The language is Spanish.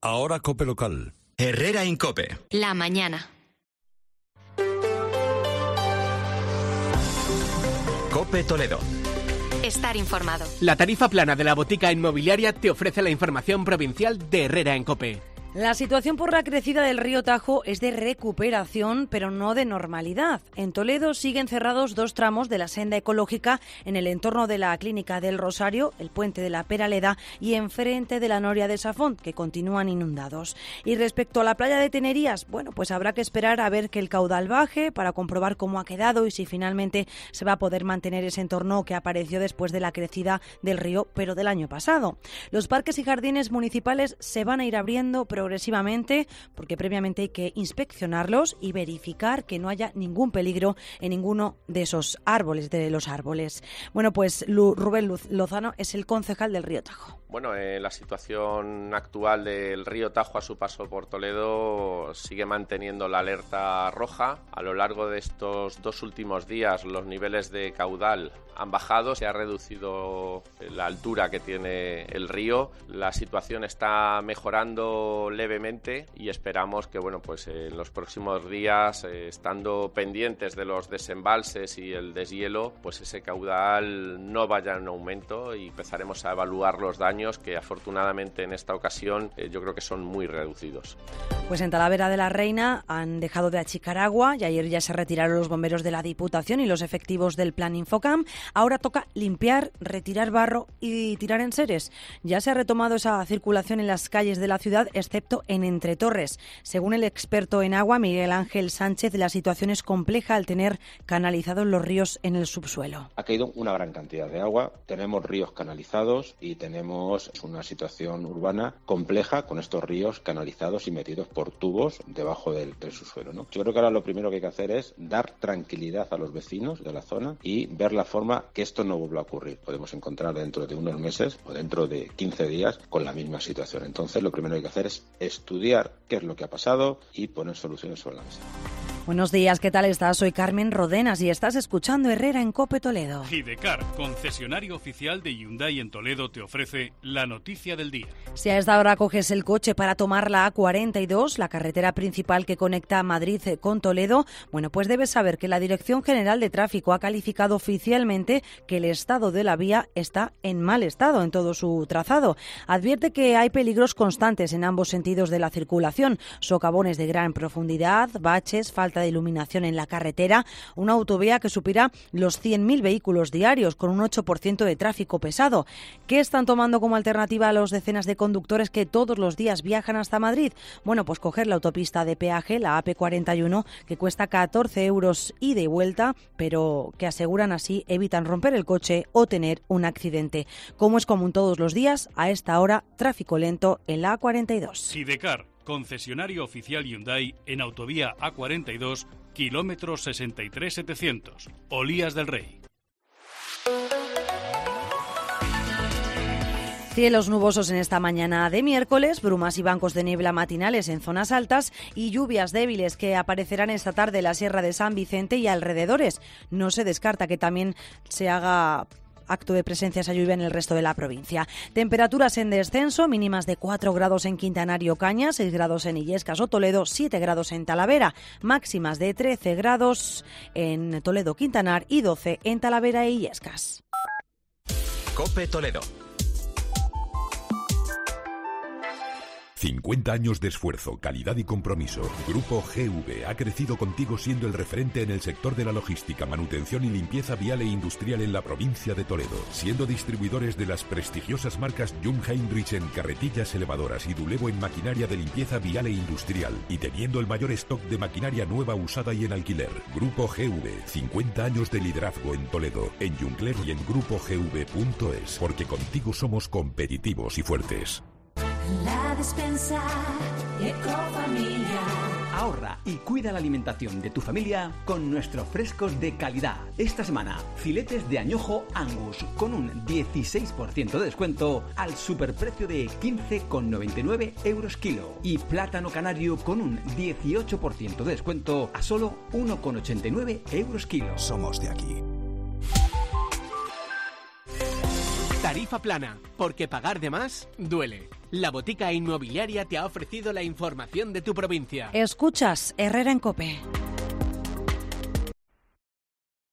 Ahora COPE local. Herrera en COPE. La mañana. COPE Toledo. Estar informado. La tarifa plana de la botica inmobiliaria te ofrece la información provincial de Herrera en COPE. La situación por la crecida del río Tajo es de recuperación, pero no de normalidad. En Toledo siguen cerrados 2 tramos de la senda ecológica en el entorno de la Clínica del Rosario, el puente de la Peraleda y enfrente de la Noria de Safont, que continúan inundados. Y respecto a la playa de Tenerías, bueno, pues habrá que esperar a ver que el caudal baje para comprobar cómo ha quedado y si finalmente se va a poder mantener ese entorno que apareció después de la crecida del río, pero del año pasado. Los parques y jardines municipales se van a ir abriendo progresivamente, porque previamente hay que inspeccionarlos y verificar que no haya ningún peligro en ninguno de esos árboles, de los árboles. Bueno, pues Rubén Lozano es el concejal del río Tajo. Bueno, la situación actual del río Tajo a su paso por Toledo sigue manteniendo la alerta roja. A lo largo de estos 2 últimos días los niveles de caudal han bajado, se ha reducido la altura que tiene el río. La situación está mejorando levemente y esperamos que pues en los próximos días, estando pendientes de los desembalses y el deshielo, pues ese caudal no vaya en aumento y empezaremos a evaluar los daños que afortunadamente en esta ocasión yo creo que son muy reducidos. Pues en Talavera de la Reina han dejado de achicar agua y ayer ya se retiraron los bomberos de la Diputación y los efectivos del Plan Infocam. Ahora toca limpiar, retirar barro y tirar enseres. Ya se ha retomado esa circulación en las calles de la ciudad, excepto en Entretorres. Según el experto en agua, Miguel Ángel Sánchez, la situación es compleja al tener canalizados los ríos en el subsuelo. Ha caído una gran cantidad de agua, tenemos ríos canalizados y tenemos una situación urbana compleja con estos ríos canalizados y metidos por tubos debajo del subsuelo, ¿no? Yo creo que ahora lo primero que hay que hacer es dar tranquilidad a los vecinos de la zona y ver la forma que esto no vuelva a ocurrir. Podemos encontrar dentro de unos meses o dentro de 15 días con la misma situación. Entonces lo primero que hay que hacer es estudiar qué es lo que ha pasado y poner soluciones sobre la mesa. Buenos días, ¿qué tal estás? Soy Carmen Rodenas y estás escuchando Herrera en COPE Toledo. Hidecar, concesionario oficial de Hyundai en Toledo, te ofrece la noticia del día. Si a esta hora coges el coche para tomar la A42, la carretera principal que conecta Madrid con Toledo, bueno, pues debes saber que la Dirección General de Tráfico ha calificado oficialmente que el estado de la vía está en mal estado en todo su trazado. Advierte que hay peligros constantes en ambos sentidos de la circulación, socavones de gran profundidad, baches, falta de iluminación en la carretera, una autovía que supera los 100.000 vehículos diarios, con un 8% de tráfico pesado. ¿Qué están tomando como alternativa a los decenas de conductores que todos los días viajan hasta Madrid? Bueno, pues coger la autopista de peaje, la AP41, que cuesta 14 euros ida y vuelta, pero que aseguran así evitan romper el coche o tener un accidente. Como es común todos los días, a esta hora, tráfico lento en la A42. Sidecar, concesionario oficial Hyundai en autovía A42, kilómetro 63700, Olías del Rey. Cielos nubosos en esta mañana de miércoles, brumas y bancos de niebla matinales en zonas altas y lluvias débiles que aparecerán esta tarde en la Sierra de San Vicente y alrededores. No se descarta que también se haga acto de presencia esa lluvia en el resto de la provincia. Temperaturas en descenso, mínimas de 4 grados en Quintanario y Ocaña, 6 grados en Illescas o Toledo, 7 grados en Talavera, máximas de 13 grados en Toledo, Quintanar y 12 en Talavera e Illescas. COPE Toledo. 50 años de esfuerzo, calidad y compromiso. Grupo GV ha crecido contigo siendo el referente en el sector de la logística, manutención y limpieza vial e industrial en la provincia de Toledo, siendo distribuidores de las prestigiosas marcas Jung Heinrich en carretillas elevadoras y Dulevo en maquinaria de limpieza vial e industrial, y teniendo el mayor stock de maquinaria nueva, usada y en alquiler. Grupo GV, 50 años de liderazgo en Toledo, en Jungler y en grupogv.es, porque contigo somos competitivos y fuertes. La despensa Ecofamilia. Ahorra y cuida la alimentación de tu familia con nuestros frescos de calidad. Esta semana, filetes de añojo Angus con un 16% de descuento al superprecio de 15,99 euros kilo. Y plátano canario con un 18% de descuento a solo 1,89 euros kilo. Somos de aquí. Tarifa plana, porque pagar de más duele. La Botica Inmobiliaria te ha ofrecido la información de tu provincia. Escuchas Herrera en COPE.